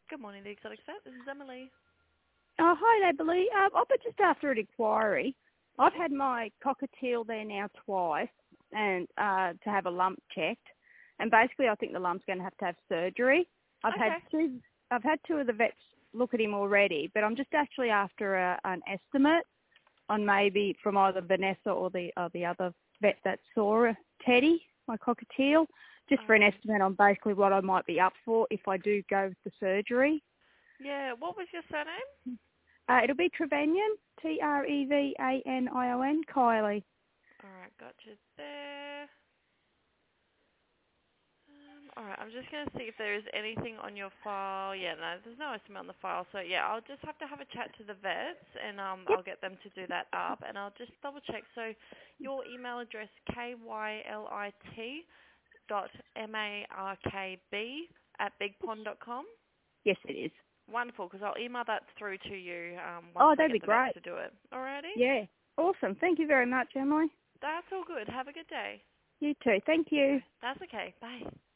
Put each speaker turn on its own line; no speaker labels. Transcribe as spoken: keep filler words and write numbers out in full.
Good morning, the Exotic Vet. This is Emily.
Oh, hi, Emily. Um, I've been just after an inquiry. I've had my cockatiel there now twice, and uh, to have a lump checked. And basically, I think the lump's going to have to have surgery. I've had
Okay.
two. I've had two of the vets look at him already, but I'm just actually after a, an estimate on maybe from either Vanessa or the or the other vet that saw Teddy, my cockatiel, just for an
Um,
estimate on basically what I might be up for if I do go with the surgery.
yeah, what was your surname?
Uh, it'll be Trevanion, T R E V A N I O N, Kylie.
All right, got you there. Um, all right, I'm just going to see if there is anything on your file. Yeah, no, there's no estimate on the file. So, yeah, I'll just have to have a chat to the vets, and um,
Yep,
I'll get them to do that up. And I'll just double check. So your email address, K Y L I T dot M A R K B at bigpond dot com.
yes it is.
Wonderful, because I'll email that through to you um, once
Oh,
I
that'd
get
be
the vets
great.
to do it. Alrighty?
Yeah, awesome. Thank you very much, Emily.
That's all good. Have a good day.
You too. Thank you.
That's okay. Bye.